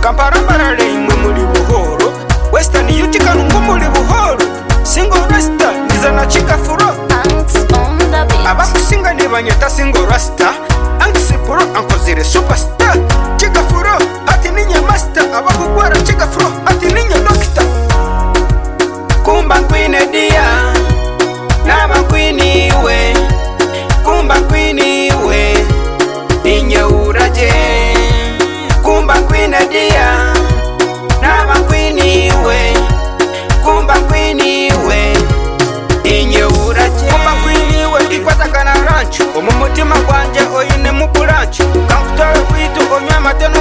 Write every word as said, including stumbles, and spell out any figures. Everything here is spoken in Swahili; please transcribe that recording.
Kampala barale imwe muri buhoro Western yutika nungu muri buhoro Single Rasta nizana chikafuro Abakusinga nibanyeta Single Rasta Angisipuro ankozire superstar Chikafuro hati ninye master Abakugwara chikafuro hati ninye doctor Kumba Queen Edia Naba Queen iwe Kumba Queen iwe Ninye uraje Kumba Queen Edia Naba Queen iwe Kumba Queen iwe Ninye uraje Kumba Queen iwe ikwata kana rancho Omumutima gwanje oyine mu branch Kankutore kwitu onywa mateno